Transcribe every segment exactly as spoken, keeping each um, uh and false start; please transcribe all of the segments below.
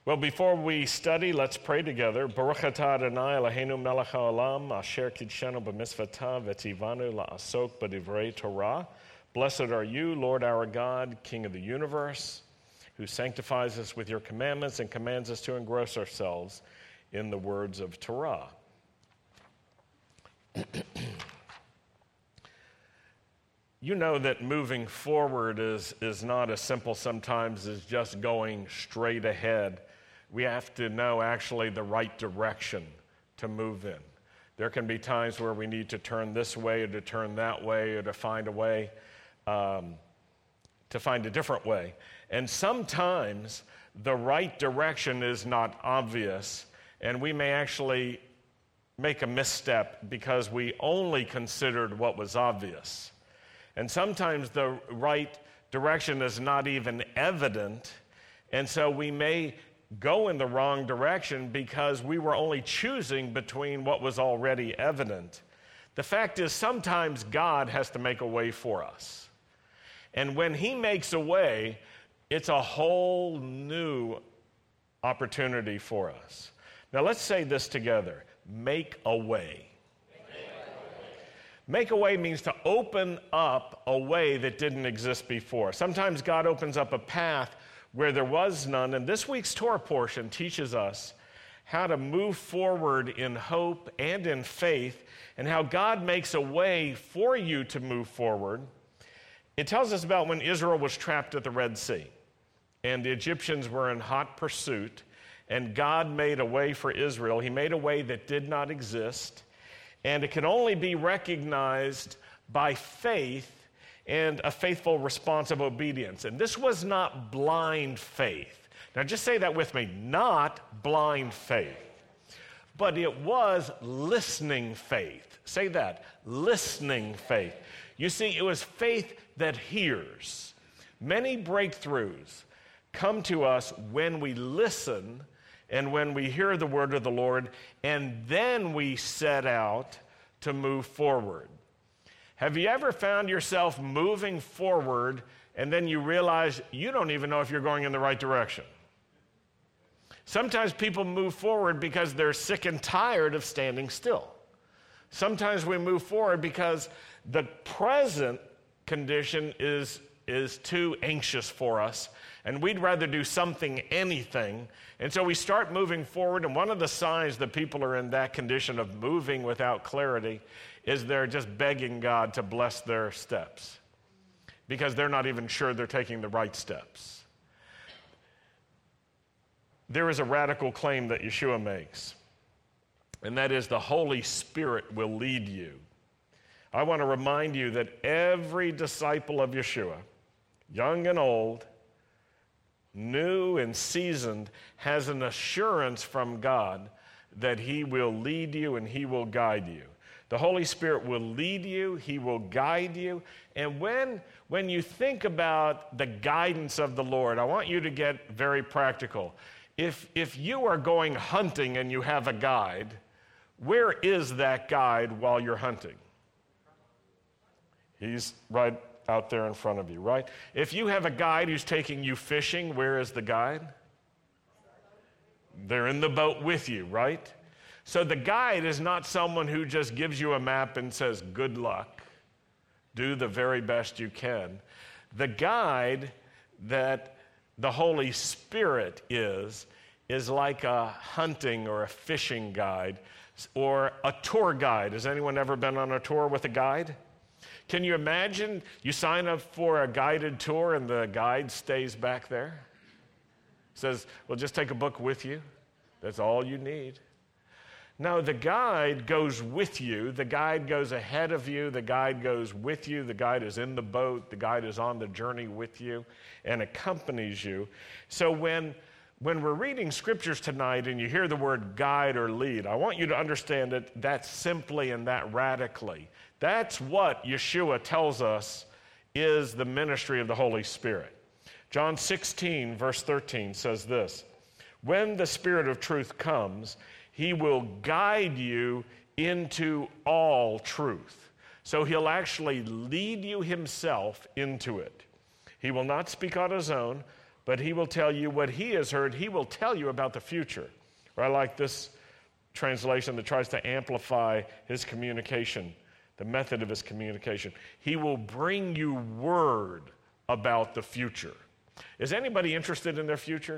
Well, before we study, let's pray together. Baruch atah Adonai Eloheinu melech haolam asher kidshenu b'mitzvotav v'tzivanu la'asok b'divrei Torah. Blessed are you, Lord our God, King of the universe, who sanctifies us with your commandments and commands us to engross ourselves in the words of Torah. You know that moving forward is, is not as simple sometimes as just going straight ahead. We have to know actually the right direction to move in. There can be times where we need to turn this way or to turn that way or to find a way, um, to find a different way. And sometimes the right direction is not obvious, and we may actually make a misstep because we only considered what was obvious. And sometimes the right direction is not even evident, and so we may go in the wrong direction because we were only choosing between what was already evident. The fact is, sometimes God has to make a way for us. And when he makes a way, it's a whole new opportunity for us. Now let's say this together. Make a way. Make a way means to open up a way that didn't exist before. Sometimes God opens up a path where there was none, and this week's Torah portion teaches us how to move forward in hope and in faith, and how God makes a way for you to move forward. It tells us about when Israel was trapped at the Red Sea, and the Egyptians were in hot pursuit, and God made a way for Israel. He made a way that did not exist, and it can only be recognized by faith and a faithful response of obedience. And this was not blind faith. Now just say that with me, not blind faith. But it was listening faith. Say that, listening faith. You see, it was faith that hears. Many breakthroughs come to us when we listen and when we hear the word of the Lord, and then we set out to move forward. Have you ever found yourself moving forward and then you realize you don't even know if you're going in the right direction? Sometimes people move forward because they're sick and tired of standing still. Sometimes we move forward because the present condition is, is too anxious for us, and we'd rather do something, anything. And so we start moving forward, and one of the signs that people are in that condition of moving without clarity is they're just begging God to bless their steps because they're not even sure they're taking the right steps. There is a radical claim that Yeshua makes, and that is the Holy Spirit will lead you. I want to remind you that every disciple of Yeshua, young and old, new and seasoned, has an assurance from God that he will lead you and he will guide you. The Holy Spirit will lead you, he will guide you. And when, when you think about the guidance of the Lord, I want you to get very practical. If, if you are going hunting and you have a guide, where is that guide while you're hunting? He's right out there in front of you, right? If you have a guide who's taking you fishing, where is the guide? They're in the boat with you, right? So the guide is not someone who just gives you a map and says, good luck, do the very best you can. The guide that the Holy Spirit is, is like a hunting or a fishing guide or a tour guide. Has anyone ever been on a tour with a guide? Can you imagine you sign up for a guided tour and the guide stays back there? Says, well, just take a book with you. That's all you need. No, the guide goes with you. The guide goes ahead of you. The guide goes with you. The guide is in the boat. The guide is on the journey with you and accompanies you. So when, when we're reading scriptures tonight and you hear the word guide or lead, I want you to understand it that simply and that radically. That's what Yeshua tells us is the ministry of the Holy Spirit. John sixteen, verse thirteen says this, when the Spirit of truth comes, he will guide you into all truth. So he'll actually lead you himself into it. He will not speak on his own, but he will tell you what he has heard. He will tell you about the future. Or I like this translation that tries to amplify his communication, the method of his communication. He will bring you word about the future. Is anybody interested in their future?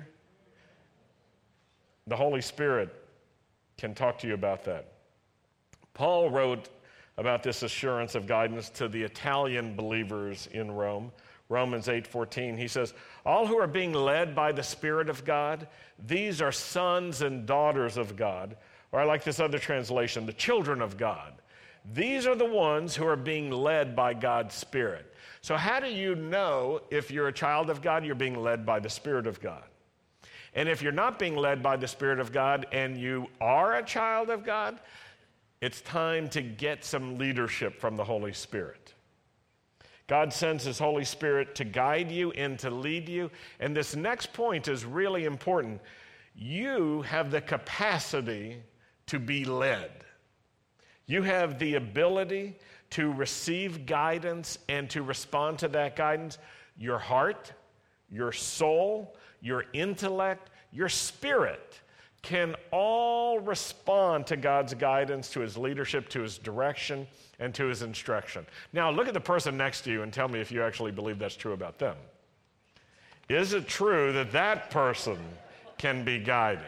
The Holy Spirit can talk to you about that. Paul wrote about this assurance of guidance to the Italian believers in Rome. Romans eight fourteen, he says, all who are being led by the Spirit of God, these are sons and daughters of God. Or I like this other translation, the children of God. These are the ones who are being led by God's Spirit. So how do you know if you're a child of God, you're being led by the Spirit of God? And if you're not being led by the Spirit of God and you are a child of God, it's time to get some leadership from the Holy Spirit. God sends his Holy Spirit to guide you and to lead you. And this next point is really important. You have the capacity to be led. You have the ability to receive guidance and to respond to that guidance. Your heart, your soul, your intellect, your spirit can all respond to God's guidance, to his leadership, to his direction, and to his instruction. Now, look at the person next to you and tell me if you actually believe that's true about them. Is it true that that person can be guided?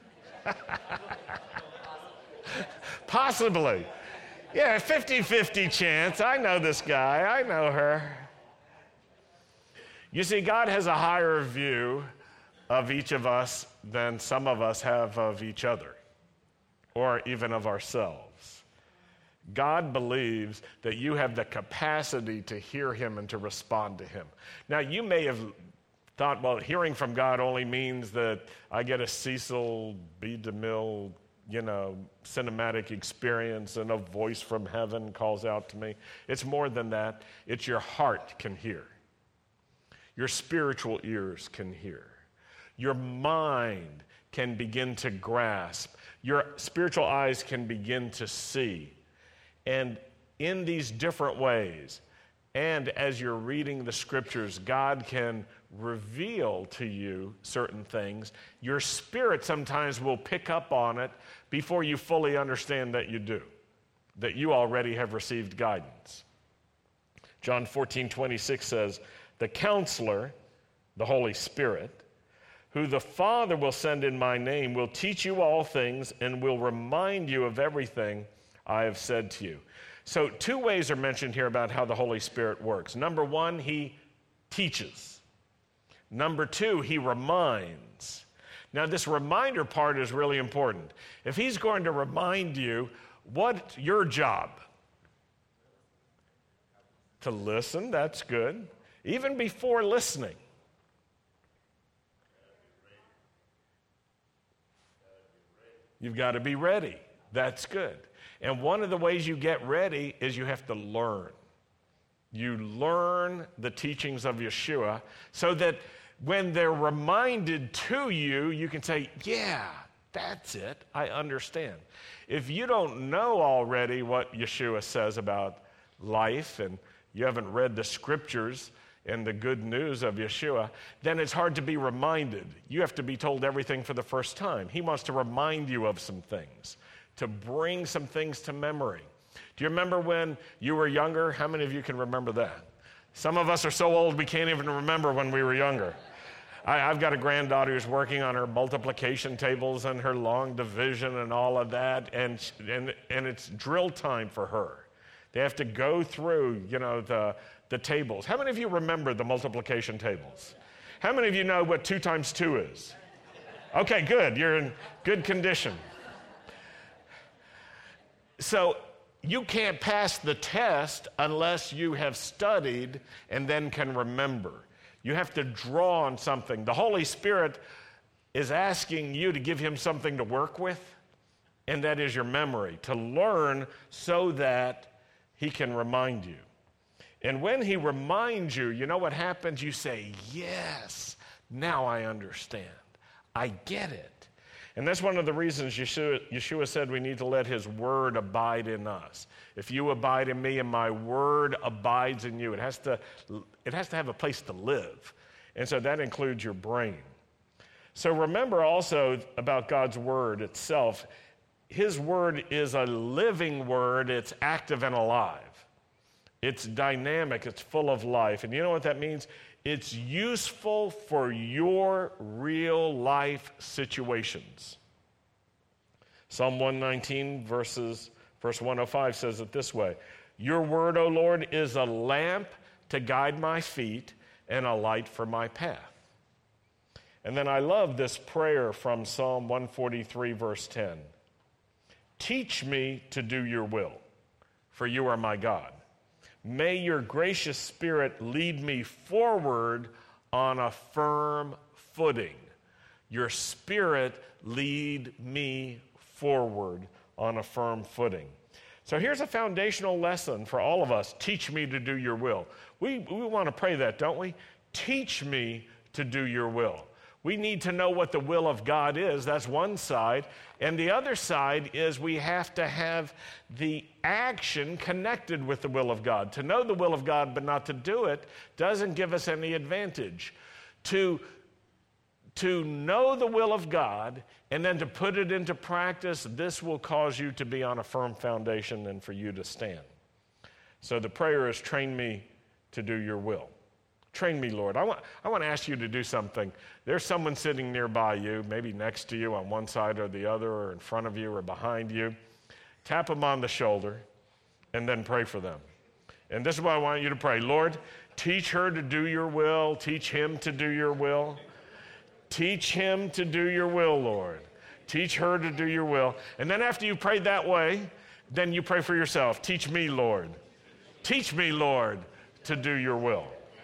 Possibly. Yeah, fifty-fifty chance. I know this guy. I know her. You see, God has a higher view of each of us than some of us have of each other, or even of ourselves. God believes that you have the capacity to hear him and to respond to him. Now, you may have thought, well, hearing from God only means that I get a Cecil B. DeMille, you know, cinematic experience and a voice from heaven calls out to me. It's more than that. It's your heart can hear. Your spiritual ears can hear. Your mind can begin to grasp. Your spiritual eyes can begin to see. And in these different ways, and as you're reading the scriptures, God can reveal to you certain things. Your spirit sometimes will pick up on it before you fully understand that you do, that you already have received guidance. John fourteen twenty-six says, the counselor, the Holy Spirit, who the Father will send in my name, will teach you all things and will remind you of everything I have said to you. So two ways are mentioned here about how the Holy Spirit works. Number one, he teaches. Number two, he reminds. Now, this reminder part is really important. If he's going to remind you, what's your job? To listen, that's good. Even before listening. You've got to be ready. That's good. And one of the ways you get ready is you have to learn. You learn the teachings of Yeshua so that when they're reminded to you, you can say, yeah, that's it. I understand. If you don't know already what Yeshua says about life and you haven't read the scriptures and the good news of Yeshua, then it's hard to be reminded. You have to be told everything for the first time. He wants to remind you of some things, to bring some things to memory. Do you remember when you were younger? How many of you can remember that? Some of us are so old we can't even remember when we were younger. I, I've got a granddaughter who's working on her multiplication tables and her long division and all of that, and, and, and it's drill time for her. They have to go through, you know, the, the tables. How many of you remember the multiplication tables? How many of you know what two times two is? Okay, good. You're in good condition. So you can't pass the test unless you have studied and then can remember. You have to draw on something. The Holy Spirit is asking you to give him something to work with, and that is your memory, to learn so that he can remind you. And when he reminds you, you know what happens? You say, yes, now I understand. I get it. And that's one of the reasons Yeshua, Yeshua said we need to let his word abide in us. If you abide in me and my word abides in you, it has to, it has to have a place to live. And so that includes your brain. So remember also about God's word itself. His word is a living word. It's active and alive. It's dynamic. It's full of life. And you know what that means? It's useful for your real life situations. Psalm one nineteen verses, verse one oh five says it this way. Your word, O Lord, is a lamp to guide my feet and a light for my path. And then I love this prayer from Psalm one forty-three, verse ten. Teach me to do your will, for you are my God. May your gracious spirit lead me forward on a firm footing. Your spirit lead me forward on a firm footing. So here's a foundational lesson for all of us. Teach me to do your will. We, we want to pray that, don't we? Teach me to do your will. We need to know what the will of God is. That's one side. And the other side is we have to have the action connected with the will of God. To know the will of God but not to do it doesn't give us any advantage. To, to know the will of God and then to put it into practice, this will cause you to be on a firm foundation and for you to stand. So the prayer is, train me to do your will. Train me, Lord. I want, I want to ask you to do something. There's someone sitting nearby you, maybe next to you on one side or the other, or in front of you or behind you. Tap them on the shoulder and then pray for them. And this is what I want you to pray. Lord, teach her to do your will. Teach him to do your will. Teach him to do your will, Lord. Teach her to do your will. And then after you prayed that way, then you pray for yourself. Teach me, Lord. Teach me, Lord, to do your will.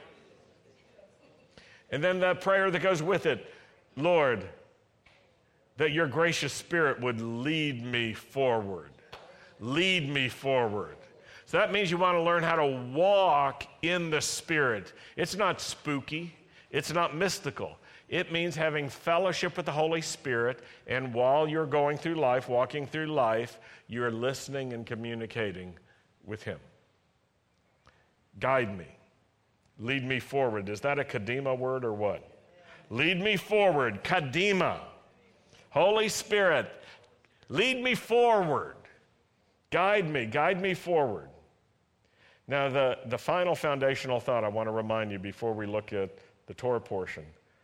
And then the prayer that goes with it, Lord, that your gracious spirit would lead me forward. Lead me forward. So that means you want to learn how to walk in the Spirit. It's not spooky. It's not mystical. It means having fellowship with the Holy Spirit, and while you're going through life, walking through life, you're listening and communicating with him. Guide me. Lead me forward. Is that a kadima word or what? Lead me forward. Kadima. Holy Spirit, lead me forward. Guide me. Guide me forward. Now, the, the final foundational thought I want to remind you before we look at the Torah portion.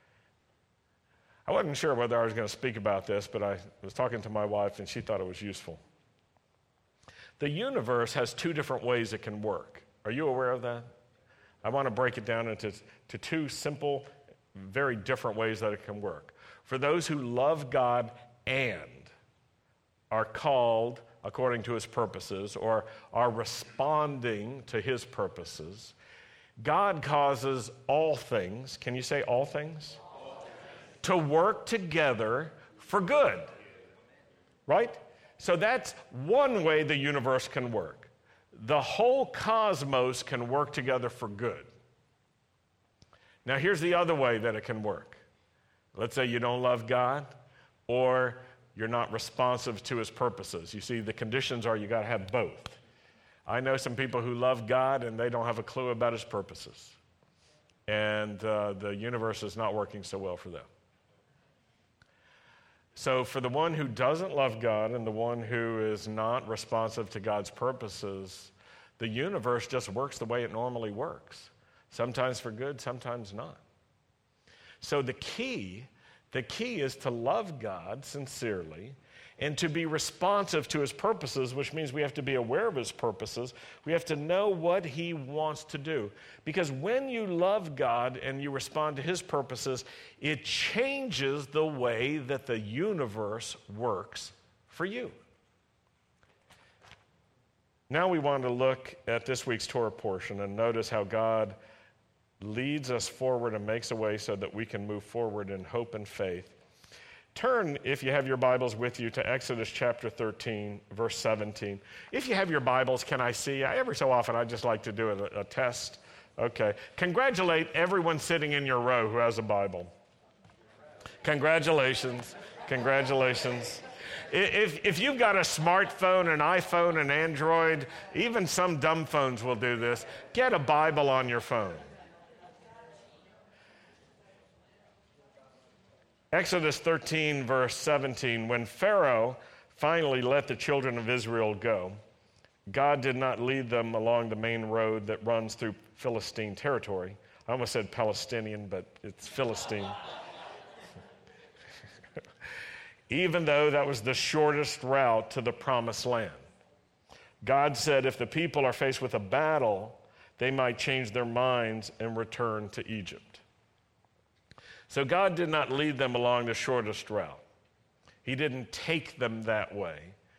I wasn't sure whether I was going to speak about this, but I was talking to my wife, and she thought it was useful. The universe has two different ways it can work. Are you aware of that? I want to break it down into to two simple, very different ways that it can work. For those who love God and are called according to his purposes or are responding to his purposes, God causes all things, can you say all things? All things. To work together for good, right? So that's one way the universe can work. The whole cosmos can work together for good. Now, here's the other way that it can work. Let's say you don't love God, or you're not responsive to his purposes. You see, the conditions are you got to have both. I know some people who love God, and they don't have a clue about his purposes. And uh, the universe is not working so well for them. So for the one who doesn't love God and the one who is not responsive to God's purposes, the universe just works the way it normally works. Sometimes for good, sometimes not. So the key, the key is to love God sincerely and to be responsive to his purposes, which means we have to be aware of his purposes. We have to know what he wants to do. Because when you love God and you respond to his purposes, it changes the way that the universe works for you. Now we want to look at this week's Torah portion and notice how God leads us forward and makes a way so that we can move forward in hope and faith. Turn, if you have your Bibles with you, to Exodus chapter thirteen, verse seventeen. If you have your Bibles, can I see? Every so often, I just like to do a, a test. Okay. Congratulate everyone sitting in your row who has a Bible. Congratulations. Congratulations. If, if you've got a smartphone, an iPhone, an Android, even some dumb phones will do this, get a Bible on your phone. Exodus thirteen, verse seventeen, when Pharaoh finally let the children of Israel go, God did not lead them along the main road that runs through Philistine territory. I almost said Palestinian, but it's Philistine. Even though that was the shortest route to the promised land. God said if the people are faced with a battle, they might change their minds and return to Egypt. So God did not lead them along the shortest route. He didn't take them that way.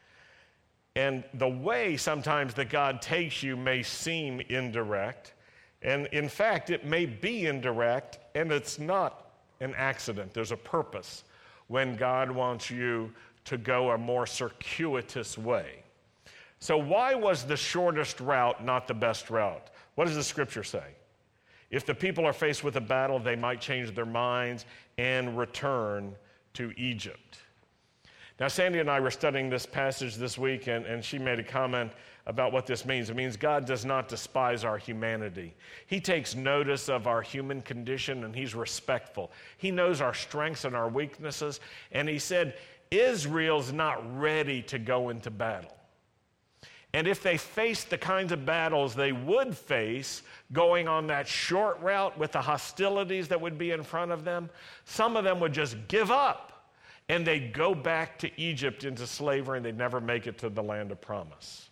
And the way sometimes that God takes you may seem indirect. And in fact, it may be indirect, and it's not an accident. There's a purpose when God wants you to go a more circuitous way. So why was the shortest route not the best route? What does the scripture say? If the people are faced with a battle, they might change their minds and return to Egypt. Now, Sandy and I were studying this passage this week, and, and she made a comment about what this means. It means God does not despise our humanity. He takes notice of our human condition, and he's respectful. He knows our strengths and our weaknesses, and he said, Israel's not ready to go into battle. And if they faced the kinds of battles they would face going on that short route with the hostilities that would be in front of them, some of them would just give up. And they'd go back to Egypt into slavery, and they'd never make it to the land of promise.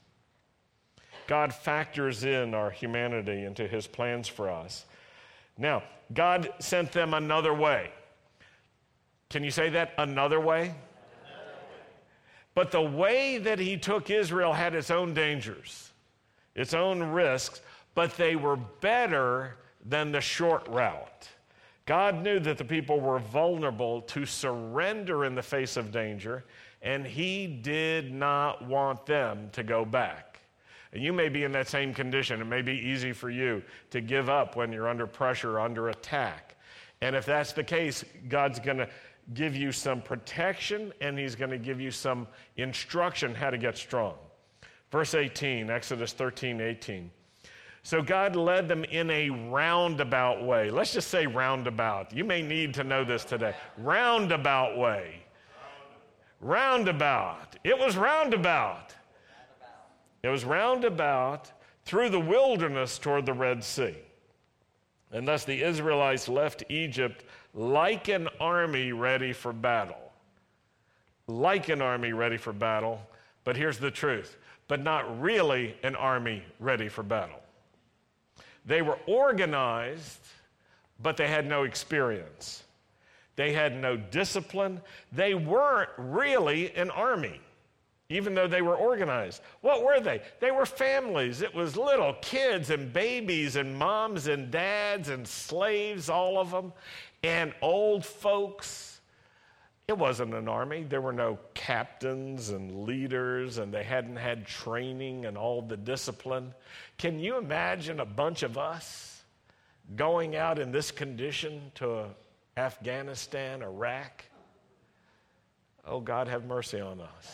God factors in our humanity into his plans for us. Now, God sent them another way. Can you say that? Another way? Another way. But the way that he took Israel had its own dangers, its own risks, but they were better than the short route. God knew that the people were vulnerable to surrender in the face of danger, and he did not want them to go back. And you may be in that same condition. It may be easy for you to give up when you're under pressure, under attack. And if that's the case, God's going to give you some protection, and he's going to give you some instruction how to get strong. Verse eighteen, Exodus thirteen, eighteen. So God led them in a roundabout way. Let's just say roundabout. You may need to know this today. Roundabout way. Roundabout. It was roundabout. It was roundabout through the wilderness toward the Red Sea. And thus the Israelites left Egypt like an army ready for battle. Like an army ready for battle. But here's the truth. But not really an army ready for battle. They were organized, but they had no experience. They had no discipline. They weren't really an army, even though they were organized. What were they? They were families. It was little kids and babies and moms and dads and slaves, all of them, and old folks. It wasn't an army. There were no captains and leaders, and they hadn't had training and all the discipline. Can you imagine a bunch of us going out in this condition to Afghanistan, Iraq? Oh, God, have mercy on us.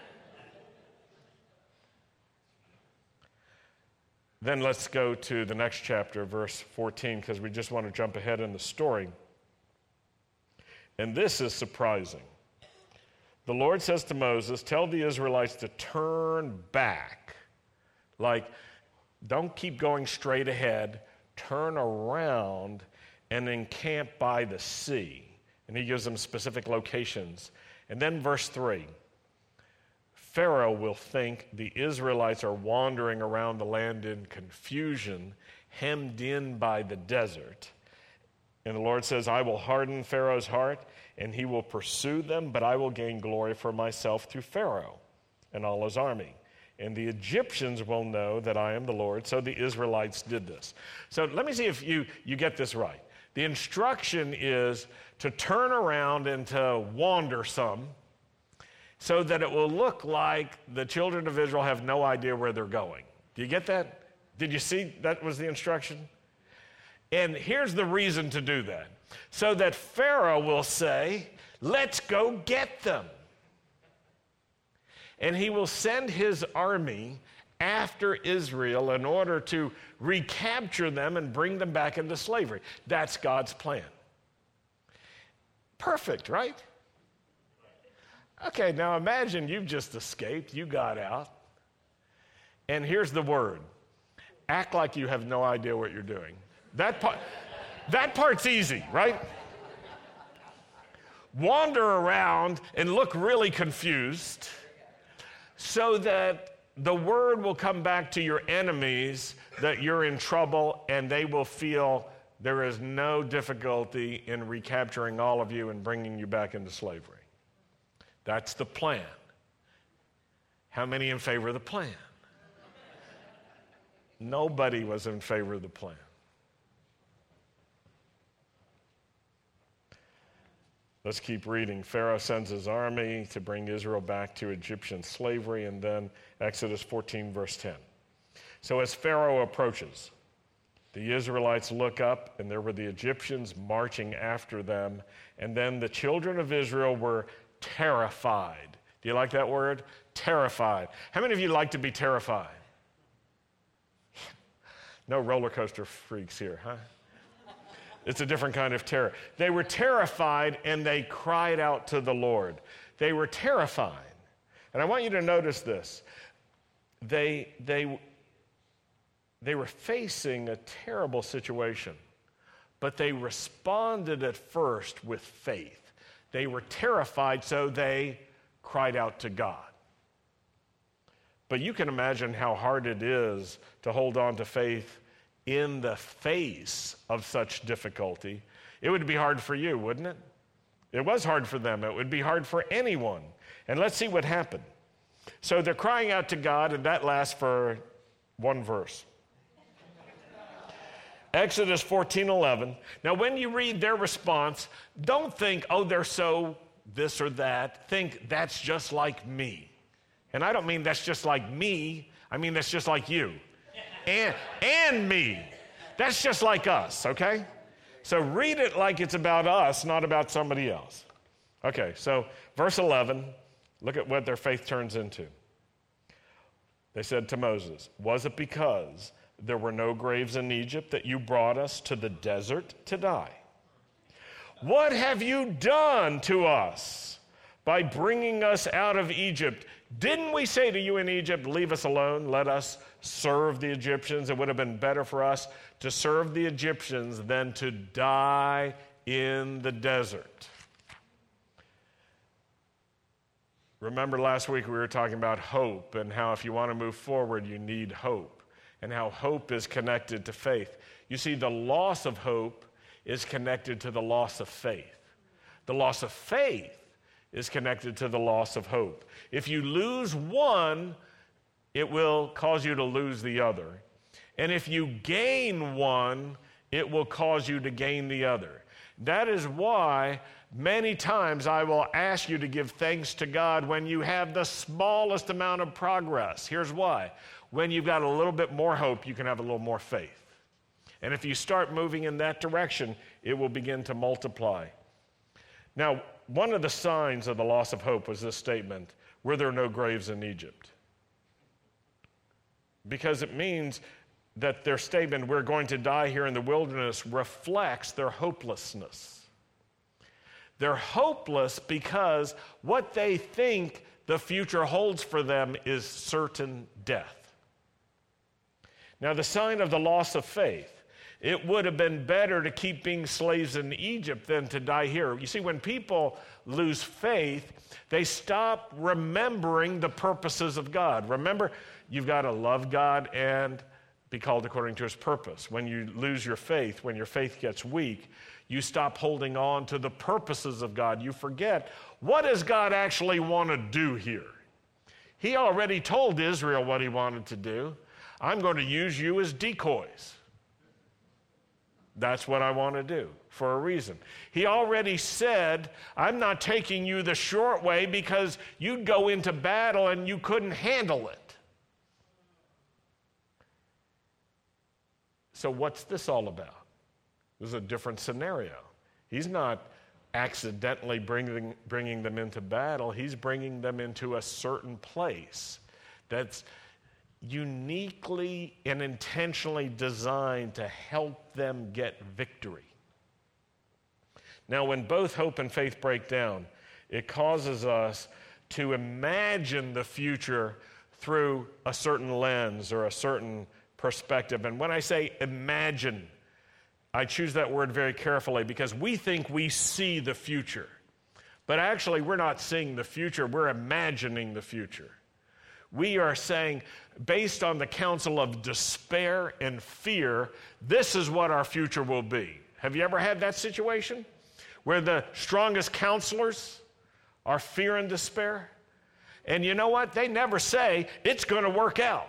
Then let's go to the next chapter, verse fourteen, because we just want to jump ahead in the story. And this is surprising. The Lord says to Moses, tell the Israelites to turn back. Like, don't keep going straight ahead. Turn around and encamp by the sea. And he gives them specific locations. And then verse three. Pharaoh will think the Israelites are wandering around the land in confusion, hemmed in by the desert. And the Lord says, I will harden Pharaoh's heart, and he will pursue them, but I will gain glory for myself through Pharaoh and all his army. And the Egyptians will know that I am the Lord. So the Israelites did this. So let me see if you, you get this right. The instruction is to turn around and to wander some so that it will look like the children of Israel have no idea where they're going. Do you get that? Did you see that was the instruction? And here's the reason to do that. So that Pharaoh will say, let's go get them. And he will send his army after Israel in order to recapture them and bring them back into slavery. That's God's plan. Perfect, right? Okay, now imagine you've just escaped, you got out, and here's the word. Act like you have no idea what you're doing. That part, that part's easy, right? Wander around and look really confused so that the word will come back to your enemies that you're in trouble, and they will feel there is no difficulty in recapturing all of you and bringing you back into slavery. That's the plan. How many in favor of the plan? Nobody was in favor of the plan. Let's keep reading. Pharaoh sends his army to bring Israel back to Egyptian slavery, and then Exodus fourteen, verse ten. So as Pharaoh approaches, the Israelites look up, and there were the Egyptians marching after them, and then the children of Israel were terrified. Do you like that word? Terrified. How many of you like to be terrified? No roller coaster freaks here, huh? It's a different kind of terror. They were terrified, and they cried out to the Lord. They were terrified. And I want you to notice this. They, they, they were facing a terrible situation, but they responded at first with faith. They were terrified, so they cried out to God. But you can imagine how hard it is to hold on to faith in the face of such difficulty. It would be hard for you, wouldn't it? It was hard for them. It would be hard for anyone. And let's see what happened. So they're crying out to God, and that lasts for one verse. Exodus fourteen eleven. Now, when you read their response, don't think, oh, they're so this or that. Think, that's just like me. And I don't mean that's just like me. I mean that's just like you. And, and me. That's just like us, okay? So read it like it's about us, not about somebody else. Okay, so verse eleven, look at what their faith turns into. They said to Moses, was it because there were no graves in Egypt that you brought us to the desert to die? What have you done to us by bringing us out of Egypt? Didn't we say to you in Egypt, leave us alone, let us serve the Egyptians? It would have been better for us to serve the Egyptians than to die in the desert. Remember last week we were talking about hope and how if you want to move forward, you need hope, and how hope is connected to faith. You see, the loss of hope is connected to the loss of faith. The loss of faith is connected to the loss of hope. If you lose one, it will cause you to lose the other. And if you gain one, it will cause you to gain the other. That is why many times I will ask you to give thanks to God when you have the smallest amount of progress. Here's why. When you've got a little bit more hope, you can have a little more faith. And if you start moving in that direction, it will begin to multiply. Now, one of the signs of the loss of hope was this statement, were there no graves in Egypt? Because it means that their statement, we're going to die here in the wilderness, reflects their hopelessness. They're hopeless because what they think the future holds for them is certain death. Now, the sign of the loss of faith, it would have been better to keep being slaves in Egypt than to die here. You see, when people lose faith, they stop remembering the purposes of God. Remember, you've got to love God and be called according to his purpose. When you lose your faith, when your faith gets weak, you stop holding on to the purposes of God. You forget, what does God actually want to do here? He already told Israel what he wanted to do. I'm going to use you as decoys. That's what I want to do for a reason. He already said, I'm not taking you the short way because you'd go into battle and you couldn't handle it. So what's this all about? This is a different scenario. He's not accidentally bringing, bringing them into battle. He's bringing them into a certain place that's uniquely and intentionally designed to help them get victory. Now, when both hope and faith break down, it causes us to imagine the future through a certain lens or a certain perspective. And when I say imagine, I choose that word very carefully because we think we see the future. But actually, we're not seeing the future, we're imagining the future. We are saying, based on the counsel of despair and fear, this is what our future will be. Have you ever had that situation where the strongest counselors are fear and despair? And you know what? They never say, it's going to work out.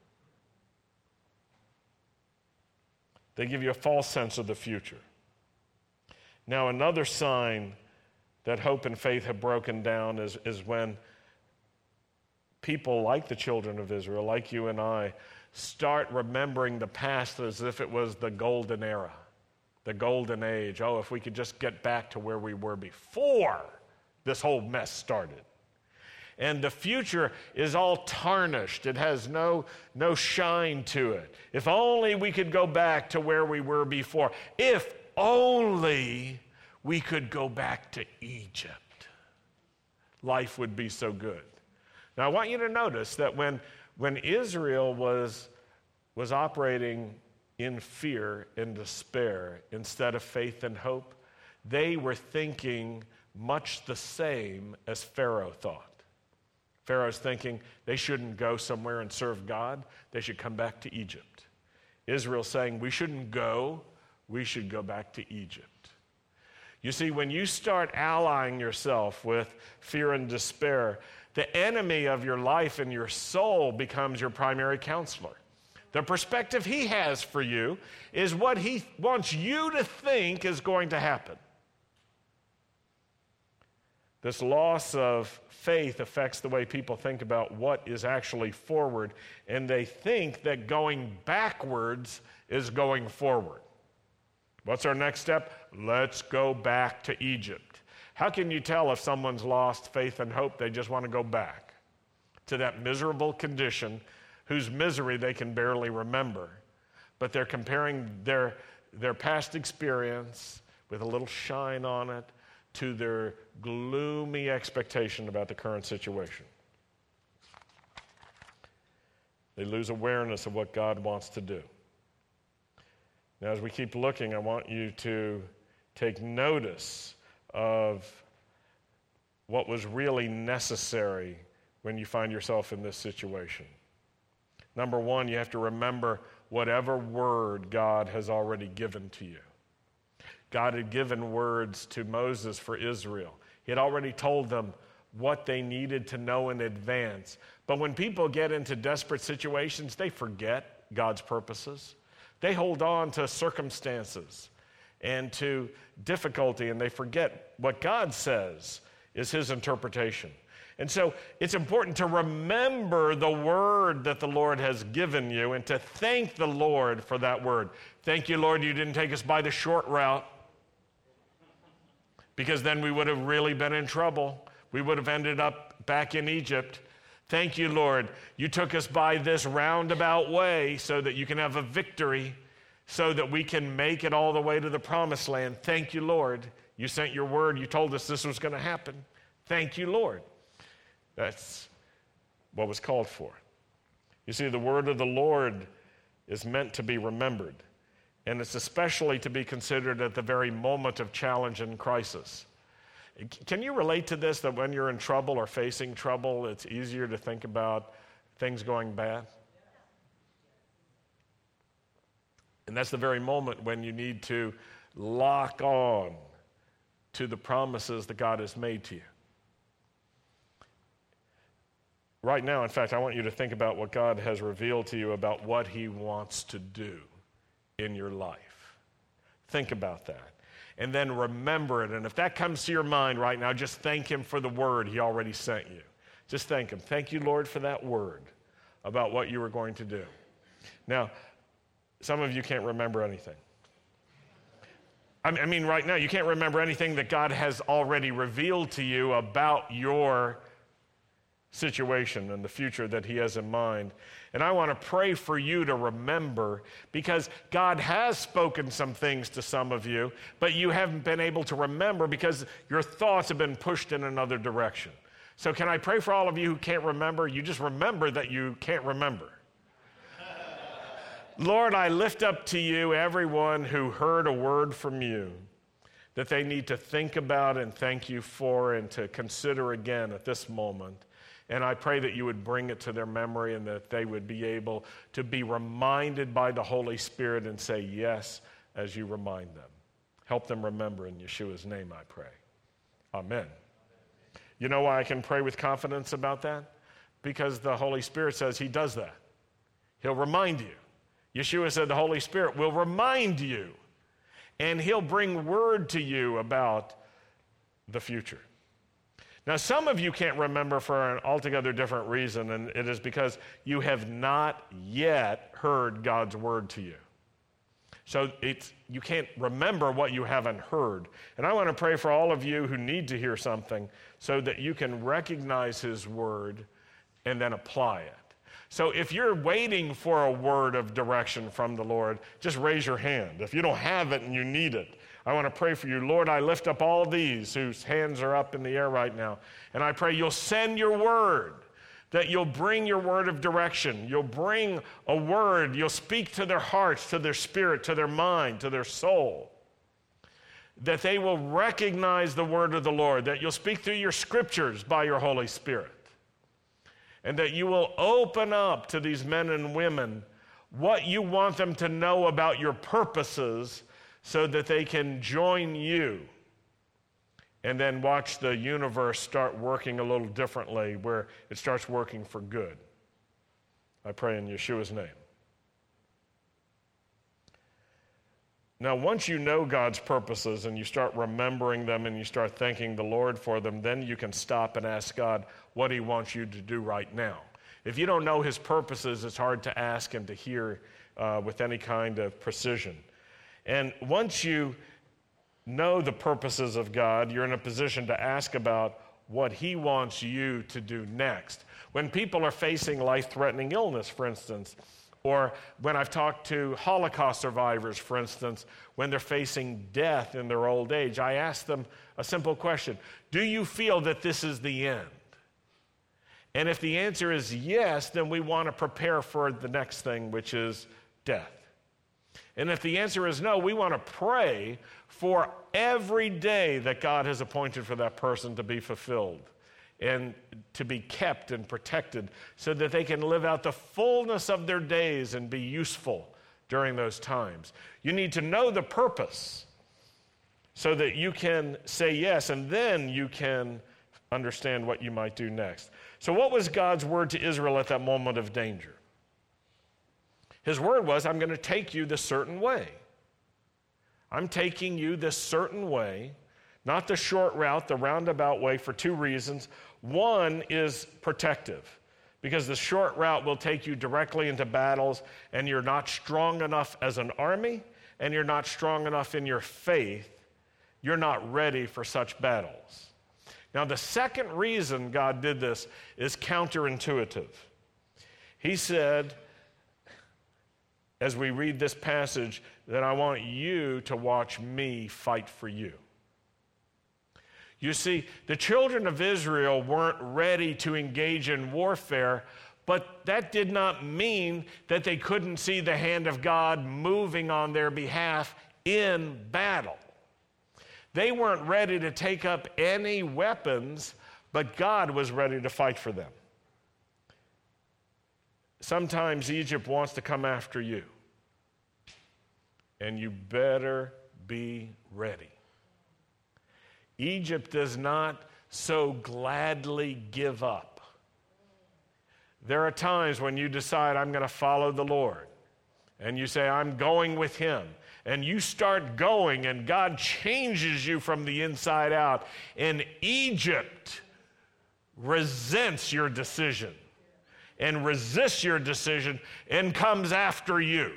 They give you a false sense of the future. Now, another sign that hope and faith have broken down is, is when people like the children of Israel, like you and I, start remembering the past as if it was the golden era, the golden age. Oh, if we could just get back to where we were before this whole mess started. And the future is all tarnished. It has no, no shine to it. If only we could go back to where we were before. If only we could go back to Egypt. Life would be so good. Now, I want you to notice that when, when Israel was, was operating in fear and despair instead of faith and hope, they were thinking much the same as Pharaoh thought. Pharaoh's thinking they shouldn't go somewhere and serve God. They should come back to Egypt. Israel's saying we shouldn't go. We should go back to Egypt. You see, when you start allying yourself with fear and despair, the enemy of your life and your soul becomes your primary counselor. The perspective he has for you is what he wants you to think is going to happen. This loss of faith affects the way people think about what is actually forward, and they think that going backwards is going forward. What's our next step? Let's go back to Egypt. How can you tell if someone's lost faith and hope? They just want to go back to that miserable condition whose misery they can barely remember, but they're comparing their, their past experience with a little shine on it to their gloomy expectation about the current situation. They lose awareness of what God wants to do. Now, as we keep looking, I want you to take notice of what was really necessary when you find yourself in this situation. Number one, you have to remember whatever word God has already given to you. God had given words to Moses for Israel. He had already told them what they needed to know in advance. But when people get into desperate situations, they forget God's purposes. They hold on to circumstances and to difficulty, and they forget what God says is his interpretation. And so it's important to remember the word that the Lord has given you and to thank the Lord for that word. Thank you, Lord, you didn't take us by the short route, because then we would have really been in trouble. We would have ended up back in Egypt. Thank you, Lord, you took us by this roundabout way so that you can have a victory, so that we can make it all the way to the promised land. Thank you, Lord. You sent your word. You told us this was going to happen. Thank you, Lord. That's what was called for. You see, the word of the Lord is meant to be remembered, and it's especially to be considered at the very moment of challenge and crisis. Can you relate to this, that when you're in trouble or facing trouble, it's easier to think about things going bad? And that's the very moment when you need to lock on to the promises that God has made to you. Right now, in fact, I want you to think about what God has revealed to you about what he wants to do in your life. Think about that. And then remember it. And if that comes to your mind right now, just thank him for the word he already sent you. Just thank him. Thank you, Lord, for that word about what you were going to do. Now, some of you can't remember anything. I mean, right now, you can't remember anything that God has already revealed to you about your situation and the future that he has in mind. And I want to pray for you to remember, because God has spoken some things to some of you, but you haven't been able to remember because your thoughts have been pushed in another direction. So can I pray for all of you who can't remember? You just remember that you can't remember. Lord, I lift up to you everyone who heard a word from you that they need to think about and thank you for and to consider again at this moment. And I pray that you would bring it to their memory and that they would be able to be reminded by the Holy Spirit and say yes as you remind them. Help them remember in Yeshua's name, I pray. Amen. You know why I can pray with confidence about that? Because the Holy Spirit says he does that. He'll remind you. Yeshua said the Holy Spirit will remind you, and he'll bring word to you about the future. Now, some of you can't remember for an altogether different reason, and it is because you have not yet heard God's word to you. So it's, you can't remember what you haven't heard. And I want to pray for all of you who need to hear something so that you can recognize his word and then apply it. So if you're waiting for a word of direction from the Lord, just raise your hand. If you don't have it and you need it, I want to pray for you. Lord, I lift up all these whose hands are up in the air right now, and I pray you'll send your word, that you'll bring your word of direction. You'll bring a word. You'll speak to their hearts, to their spirit, to their mind, to their soul, that they will recognize the word of the Lord, that you'll speak through your scriptures by your Holy Spirit, and that you will open up to these men and women what you want them to know about your purposes so that they can join you and then watch the universe start working a little differently where it starts working for good. I pray in Yeshua's name. Now, once you know God's purposes and you start remembering them and you start thanking the Lord for them, then you can stop and ask God what he wants you to do right now. If you don't know his purposes, it's hard to ask and to hear uh, with any kind of precision. And once you know the purposes of God, you're in a position to ask about what he wants you to do next. When people are facing life-threatening illness, for instance, or when I've talked to Holocaust survivors, for instance, when they're facing death in their old age, I ask them a simple question: do you feel that this is the end? And if the answer is yes, then we want to prepare for the next thing, which is death. And if the answer is no, we want to pray for every day that God has appointed for that person to be fulfilled and to be kept and protected so that they can live out the fullness of their days and be useful during those times. You need to know the purpose so that you can say yes, and then you can understand what you might do next. So what was God's word to Israel at that moment of danger? His word was, I'm going to take you this certain way. I'm taking you this certain way, not the short route, the roundabout way, for two reasons. One is protective, because the short route will take you directly into battles, and you're not strong enough as an army, and you're not strong enough in your faith. You're not ready for such battles. Now, the second reason God did this is counterintuitive. He said, as we read this passage, that I want you to watch me fight for you. You see, the children of Israel weren't ready to engage in warfare, but that did not mean that they couldn't see the hand of God moving on their behalf in battle. They weren't ready to take up any weapons, but God was ready to fight for them. Sometimes Egypt wants to come after you, and you better be ready. Egypt does not so gladly give up. There are times when you decide, I'm going to follow the Lord, and you say, I'm going with him, and you start going, and God changes you from the inside out, and Egypt resents your decision and resists your decision and comes after you.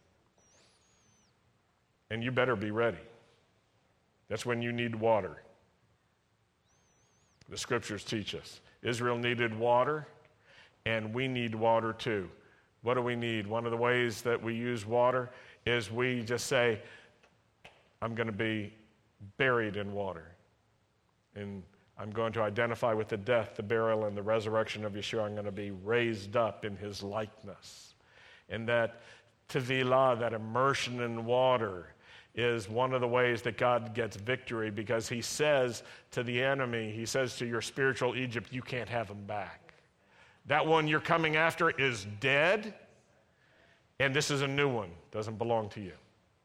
And you better be ready. That's when you need water. The scriptures teach us. Israel needed water, and we need water too. What do we need? One of the ways that we use water is we just say, I'm going to be buried in water. And I'm going to identify with the death, the burial, and the resurrection of Yeshua. I'm going to be raised up in his likeness. And that tevilah, that immersion in water, is one of the ways that God gets victory, because he says to the enemy, he says to your spiritual Egypt, you can't have him back. That one you're coming after is dead, and this is a new one. Doesn't belong to you.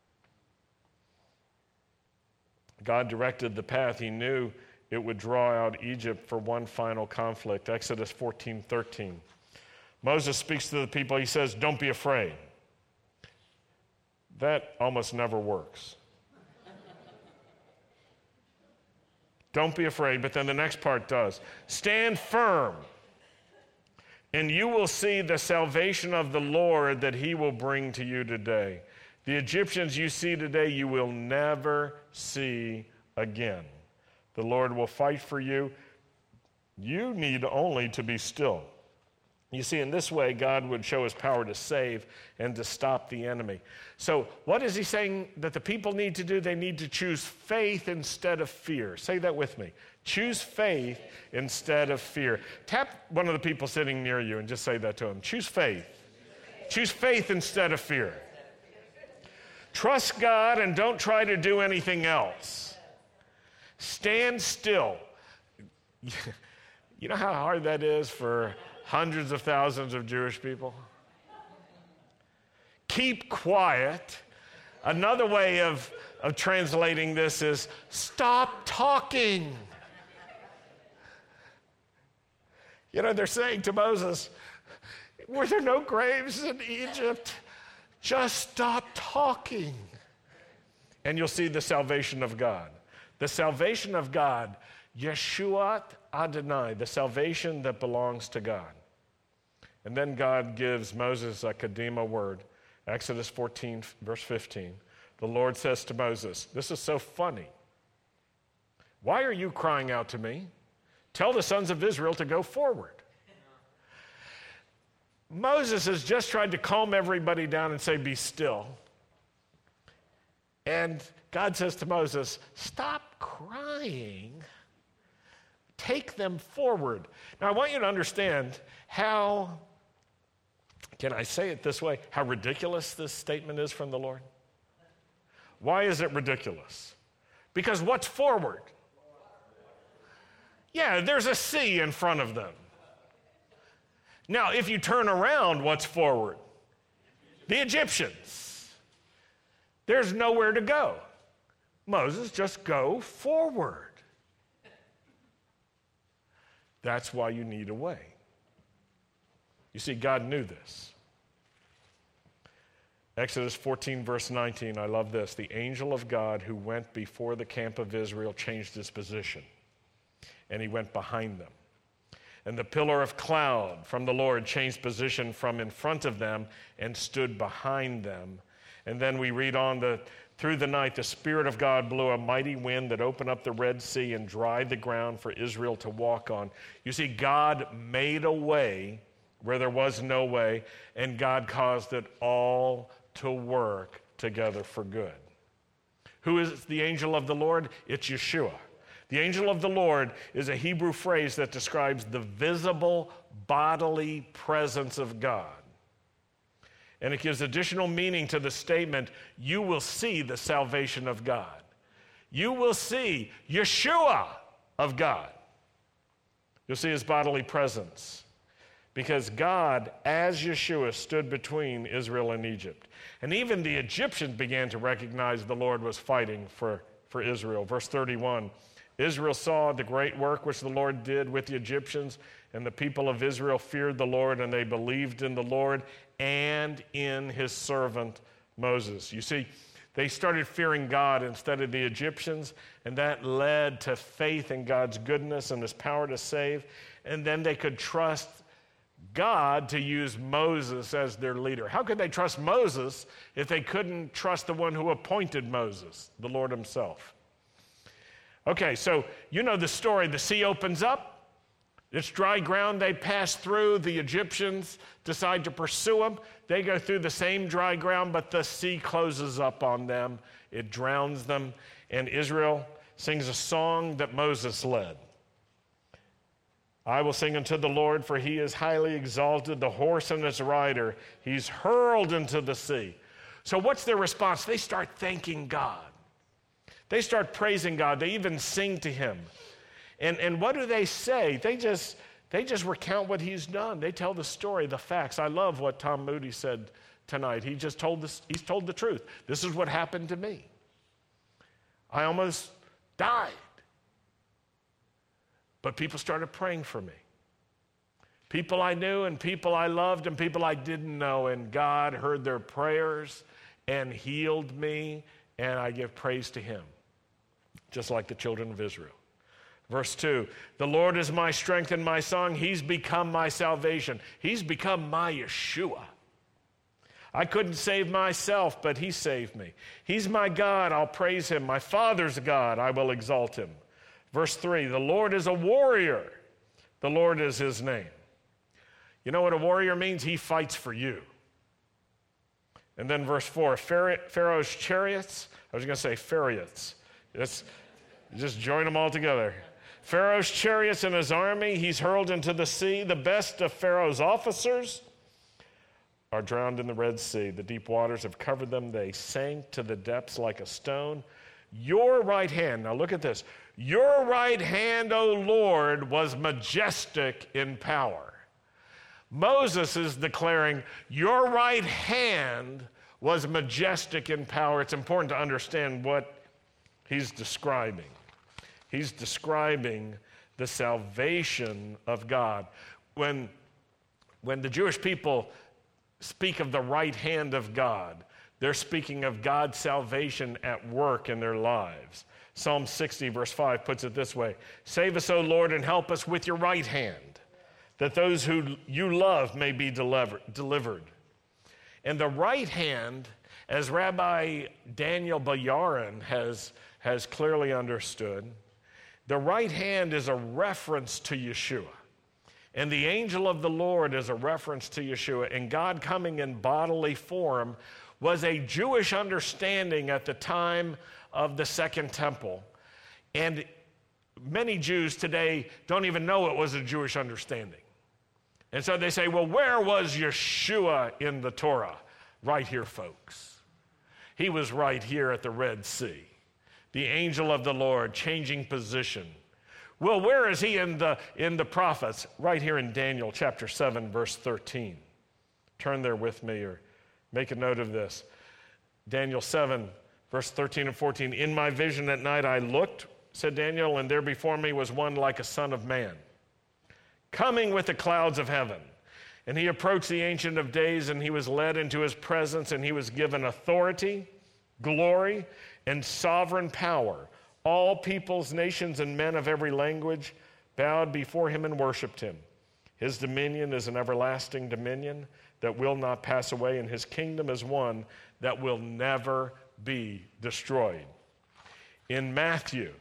God directed the path. He knew it would draw out Egypt for one final conflict. Exodus fourteen thirteen. Moses speaks to the people. He says, don't be afraid. That almost never works. Don't be afraid, but then the next part does. Stand firm, and you will see the salvation of the Lord that he will bring to you today. The Egyptians you see today, you will never see again. The Lord will fight for you. You need only to be still. You see, in this way, God would show his power to save and to stop the enemy. So what is he saying that the people need to do? They need to choose faith instead of fear. Say that with me. Choose faith instead of fear. Tap one of the people sitting near you and just say that to him. Choose faith. Choose faith instead of fear. Trust God and don't try to do anything else. Stand still. You know how hard that is for hundreds of thousands of Jewish people? Keep quiet. Another way of, of translating this is stop talking. You know, they're saying to Moses, were there no graves in Egypt? Just stop talking. And you'll see the salvation of God. The salvation of God, Yeshuat Adonai, the salvation that belongs to God. And then God gives Moses a Kadima word. Exodus fourteen, verse fifteen. The Lord says to Moses, this is so funny. Why are you crying out to me? Tell the sons of Israel to go forward. Moses has just tried to calm everybody down and say, be still. And God says to Moses, stop crying. Take them forward. Now, I want you to understand how, can I say it this way, how ridiculous this statement is from the Lord. Why is it ridiculous? Because what's forward? Yeah, there's a sea in front of them. Now, if you turn around, what's forward? The Egyptians. There's nowhere to go. Moses, just go forward. That's why you need a way. You see, God knew this. Exodus fourteen, verse nineteen, I love this. The angel of God who went before the camp of Israel changed his position, and he went behind them. And the pillar of cloud from the Lord changed position from in front of them and stood behind them. And then we read on, the, through the night, the Spirit of God blew a mighty wind that opened up the Red Sea and dried the ground for Israel to walk on. You see, God made a way where there was no way, and God caused it all to work together for good. Who is the angel of the Lord? It's Yeshua. The angel of the Lord is a Hebrew phrase that describes the visible bodily presence of God. And it gives additional meaning to the statement, you will see the salvation of God. You will see Yeshua of God. You'll see his bodily presence. Because God, as Yeshua, stood between Israel and Egypt. And even the Egyptians began to recognize the Lord was fighting for, for Israel. Verse thirty-one, Israel saw the great work which the Lord did with the Egyptians, and the people of Israel feared the Lord, and they believed in the Lord and in his servant Moses. You see, they started fearing God instead of the Egyptians, and that led to faith in God's goodness and his power to save. And then they could trust God to use Moses as their leader. How could they trust Moses if they couldn't trust the one who appointed Moses, the Lord himself? Okay, so you know the story. The sea opens up. It's dry ground they pass through. The Egyptians decide to pursue them. They go through the same dry ground, but the sea closes up on them. It drowns them. And Israel sings a song that Moses led. I will sing unto the Lord, for he is highly exalted. The horse and its rider, he's hurled into the sea. So what's their response? They start thanking God. They start praising God. They even sing to him. And, and what do they say? They just, they just recount what he's done. They tell the story, the facts. I love what Tom Moody said tonight. He just told this, he's told the truth. This is what happened to me. I almost died. But people started praying for me. People I knew and people I loved and people I didn't know. And God heard their prayers and healed me. And I give praise to him, just like the children of Israel. Verse two, the Lord is my strength and my song. He's become my salvation. He's become my Yeshua. I couldn't save myself, but he saved me. He's my God. I'll praise him. My Father's God. I will exalt him. Verse three, the Lord is a warrior. The Lord is his name. You know what a warrior means? He fights for you. And then verse four, Pharaoh's chariots. I was going to say chariots. Just, just join them all together. Pharaoh's chariots and his army, he's hurled into the sea. The best of Pharaoh's officers are drowned in the Red Sea. The deep waters have covered them. They sank to the depths like a stone. Your right hand, now look at this. Your right hand, O Lord, was majestic in power. Moses is declaring, your right hand was majestic in power. It's important to understand what he's describing. He's describing the salvation of God. When, when the Jewish people speak of the right hand of God, they're speaking of God's salvation at work in their lives. Psalm sixty, verse five puts it this way, save us, O Lord, and help us with your right hand, that those who you love may be deliver, delivered. And the right hand, as Rabbi Daniel Bayarin has, has clearly understood, the right hand is a reference to Yeshua. And the angel of the Lord is a reference to Yeshua. And God coming in bodily form was a Jewish understanding at the time of the Second Temple. And many Jews today don't even know it was a Jewish understanding. And so they say, well, where was Yeshua in the Torah? Right here, folks. He was right here at the Red Sea. The angel of the Lord changing position. Well, where is he in the, in the prophets? Right here in Daniel chapter seven, verse thirteen. Turn there with me or make a note of this. Daniel seven, verse thirteen and fourteen. In my vision at night I looked, said Daniel, and there before me was one like a son of man, coming with the clouds of heaven. And he approached the Ancient of Days, and he was led into his presence, and he was given authority, glory, and sovereign power. All peoples, nations, and men of every language bowed before him and worshiped him. His dominion is an everlasting dominion that will not pass away, and his kingdom is one that will never be destroyed. In Matthew,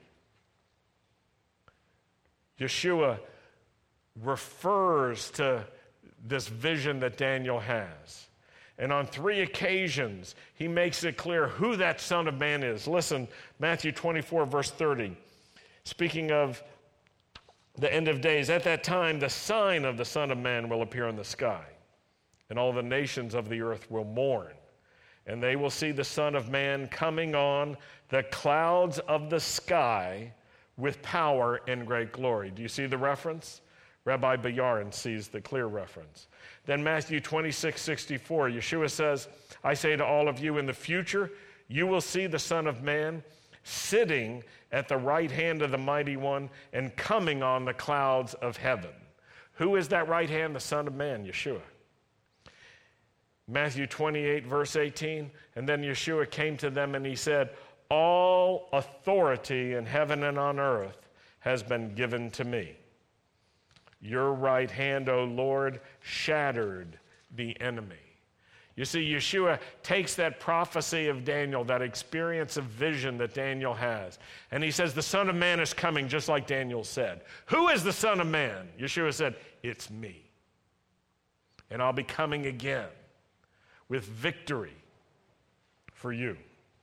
Yeshua refers to this vision that Daniel has. And on three occasions, he makes it clear who that Son of Man is. Listen, Matthew twenty-four, verse thirty. Speaking of the end of days, at that time, the sign of the Son of Man will appear in the sky, and all the nations of the earth will mourn. And they will see the Son of Man coming on the clouds of the sky with power and great glory. Do you see the reference? Rabbi Bayarin sees the clear reference. Then Matthew twenty-six, sixty-four, Yeshua says, I say to all of you, in the future, you will see the Son of Man sitting at the right hand of the Mighty One and coming on the clouds of heaven. Who is that right hand? The Son of Man, Yeshua. Matthew twenty-eight, verse eighteen, and then Yeshua came to them and he said, all authority in heaven and on earth has been given to me. Your right hand, O Lord, shattered the enemy. You see, Yeshua takes that prophecy of Daniel, that experience of vision that Daniel has, and he says, the Son of Man is coming, just like Daniel said. Who is the Son of Man? Yeshua said, it's me. And I'll be coming again with victory for you.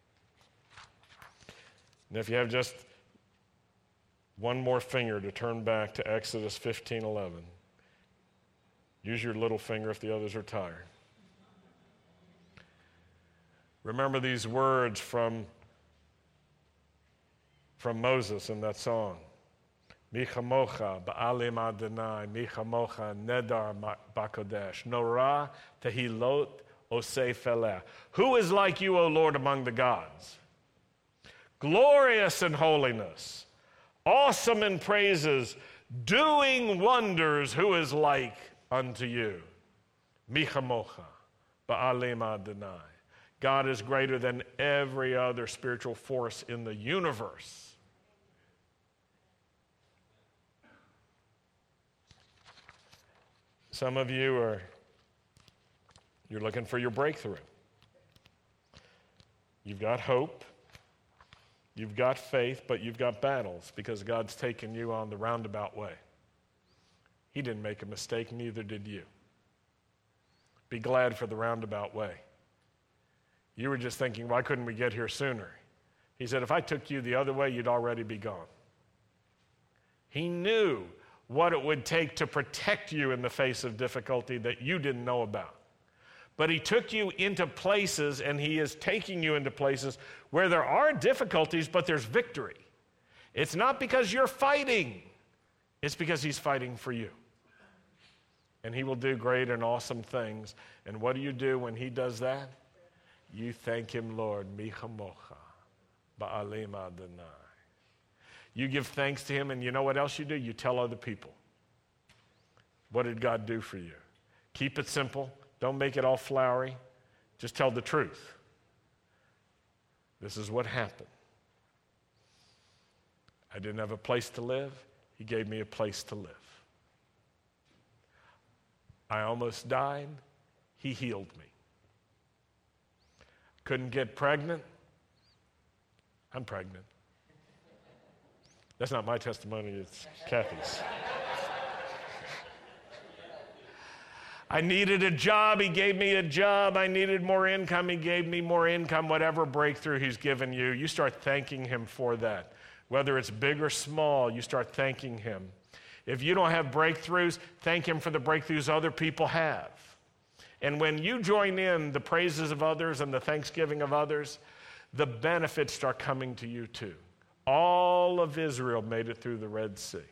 And if you have just one more finger to turn back to Exodus fifteen eleven, use your little finger if the others are tired. Remember these words from, from Moses in that song. Michamocha ba'alim Adonai, Michamocha nedar ba'kodesh, Norah tehilot osei feleh. Who is like you, O Lord, among the gods? Glorious in holiness, awesome in praises, doing wonders. Who is like unto you? Michamocha ba'alim Adonai. God is greater than every other spiritual force in the universe. Some of you are, you're looking for your breakthrough. You've got hope, you've got faith, but you've got battles because God's taken you on the roundabout way. He didn't make a mistake, neither did you. Be glad for the roundabout way. You were just thinking, why couldn't we get here sooner? He said, if I took you the other way, you'd already be gone. He knew what it would take to protect you in the face of difficulty that you didn't know about. But he took you into places, and he is taking you into places where there are difficulties, but there's victory. It's not because you're fighting. It's because he's fighting for you. And he will do great and awesome things. And what do you do when he does that? You thank him, Lord, Michamocha ba'alim Adonai. You give thanks to him, and you know what else you do? You tell other people. What did God do for you? Keep it simple. Don't make it all flowery. Just tell the truth. This is what happened. I didn't have a place to live. He gave me a place to live. I almost died. He healed me. Couldn't get pregnant. I'm pregnant. That's not my testimony, it's Kathy's. I needed a job, he gave me a job. I needed more income, he gave me more income. Whatever breakthrough he's given you, you start thanking him for that. Whether it's big or small, you start thanking him. If you don't have breakthroughs, thank him for the breakthroughs other people have. And when you join in the praises of others and the thanksgiving of others, the benefits start coming to you too. All of Israel made it through the Red Sea.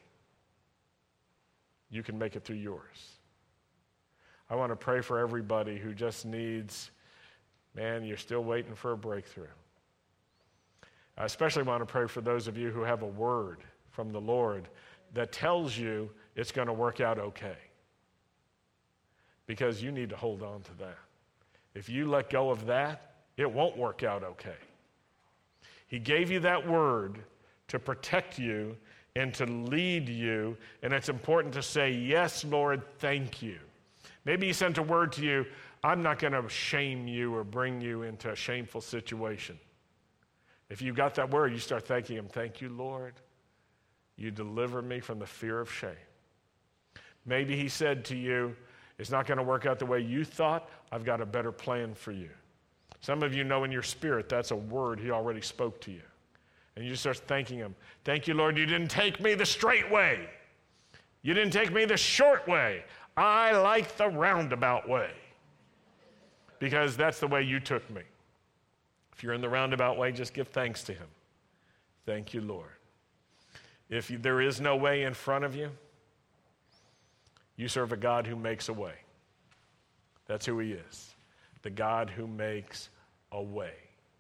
You can make it through yours. I want to pray for everybody who just needs, man, you're still waiting for a breakthrough. I especially want to pray for those of you who have a word from the Lord that tells you it's going to work out okay. Because you need to hold on to that. If you let go of that, it won't work out okay. He gave you that word to protect you and to lead you, and it's important to say, yes, Lord, thank you. Maybe he sent a word to you, I'm not going to shame you or bring you into a shameful situation. If you got that word, you start thanking him, thank you, Lord. You deliver me from the fear of shame. Maybe he said to you, it's not going to work out the way you thought. I've got a better plan for you. Some of you know in your spirit that's a word he already spoke to you. And you start thanking him. Thank you, Lord, you didn't take me the straight way. You didn't take me the short way. I like the roundabout way. Because that's the way you took me. If you're in the roundabout way, just give thanks to him. Thank you, Lord. If you, there is no way in front of you, you serve a God who makes a way. That's who he is. The God who makes a way.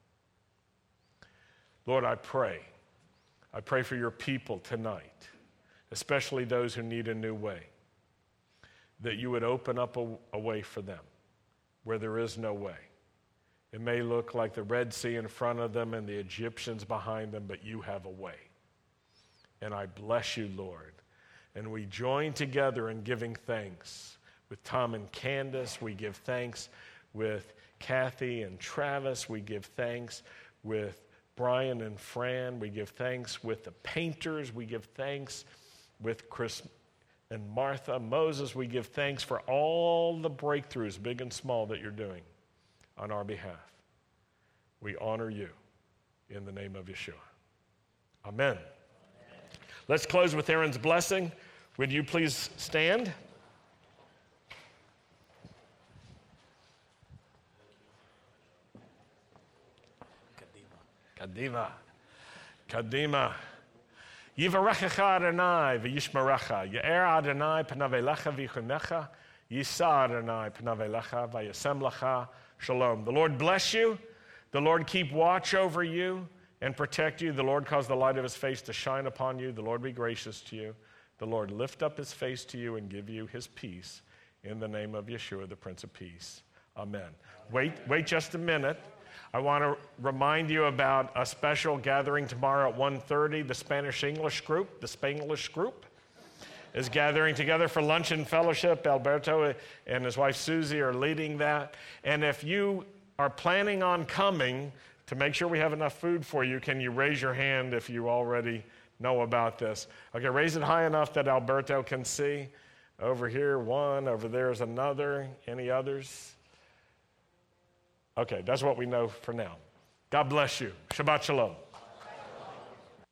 Lord, I pray. I pray for your people tonight, especially those who need a new way, that you would open up a, a way for them where there is no way. It may look like the Red Sea in front of them and the Egyptians behind them, but you have a way. And I bless you, Lord. And we join together in giving thanks. With Tom and Candace, we give thanks with Kathy and Travis. We give thanks with Brian and Fran. We give thanks with the painters. We give thanks with Chris and Martha, Moses. We give thanks for all the breakthroughs, big and small, that you're doing on our behalf. We honor you in the name of Yeshua. Amen. Amen. Let's close with Aaron's blessing. Would you please stand? Kadima. Kadima. Yivarechecha Adonai v'yishmerecha. Ye'er Adonai panav elecha v'yichunecha. Yisa Adonai panav elecha v'yasem lecha. Shalom. The Lord bless you. The Lord keep watch over you and protect you. The Lord cause the light of his face to shine upon you. The Lord be gracious to you. The Lord lift up his face to you and give you his peace. In the name of Yeshua, the Prince of Peace. Amen. Wait, wait just a minute. I want to remind you about a special gathering tomorrow at one thirty. The Spanish-English group, the Spanglish group, is gathering together for lunch and fellowship. Alberto and his wife Susie are leading that. And if you are planning on coming, to make sure we have enough food for you, can you raise your hand if you already know about this? Okay, raise it high enough that Alberto can see. Over here, one. Over there is another. Any others? Okay, that's what we know for now. God bless you. Shabbat shalom.